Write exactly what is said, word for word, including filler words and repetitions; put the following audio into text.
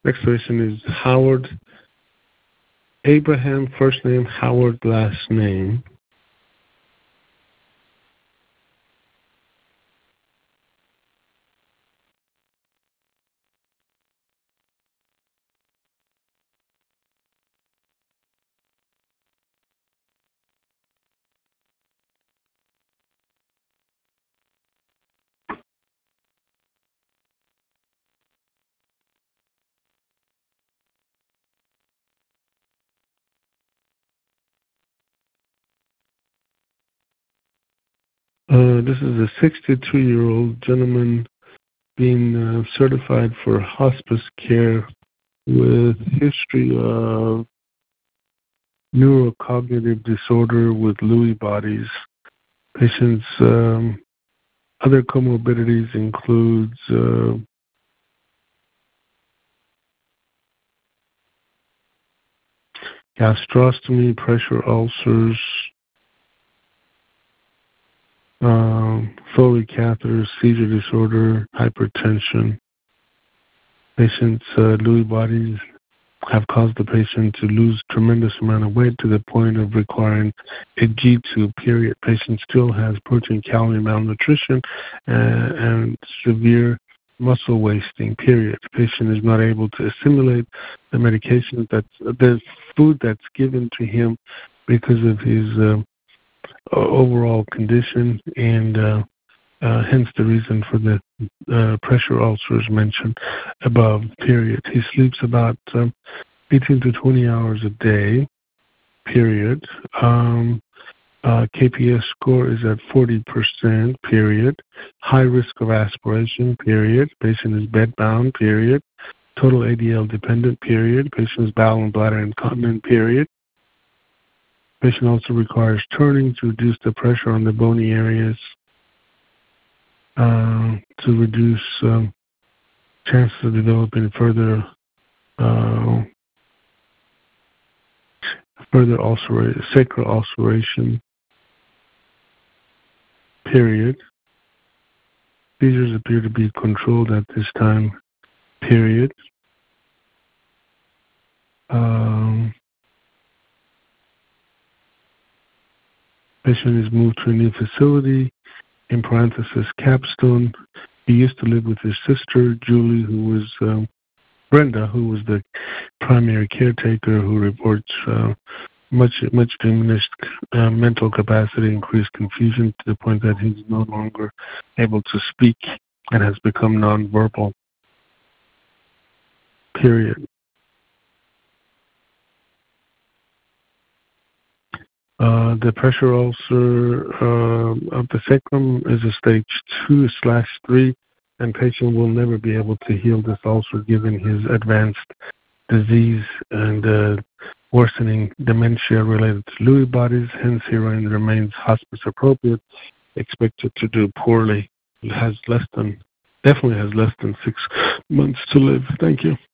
Next patient is Howard Abraham, first name, Howard, last name. Uh, this is a sixty-two-year-old gentleman being uh, certified for hospice care with history of neurocognitive disorder with Lewy bodies. Patient's um, other comorbidities includes uh, gastrostomy, pressure ulcers, um, Foley catheter, seizure disorder, hypertension. Patient's uh, Lewy bodies have caused the patient to lose tremendous amount of weight to the point of requiring a G tube, period. Patient still has protein calorie malnutrition uh, and severe muscle wasting, period. Patient is not able to assimilate the medication that's, the food that's given to him because of his uh, overall condition, and uh, uh, hence the reason for the uh, pressure ulcers mentioned above, period. He sleeps about um, eighteen to twenty hours a day, period. Um, uh, K P S score is at forty percent, period. High risk of aspiration, period. Patient is bedbound, period. Total A D L dependent, period. Patient is bowel and bladder incontinent, period. Patient also requires turning to reduce the pressure on the bony areas, uh, to reduce um, chances of developing further uh, further ulceration, sacral ulceration, period. Seizures appear to be controlled at this time, period. Um, patient is moved to a new facility, in parenthesis, Capstone. He used to live with his sister, Julie, who was, um, Brenda, who was the primary caretaker, who reports uh, much much diminished uh, mental capacity, increased confusion to the point that he's no longer able to speak and has become nonverbal, period. Uh, the pressure ulcer uh, of the sacrum is a stage two slash three, and patient will never be able to heal this ulcer given his advanced disease and uh, worsening dementia related to Lewy bodies. Hence, heroin remains hospice appropriate. Expected to do poorly. It has less than, definitely has less than six months to live. Thank you.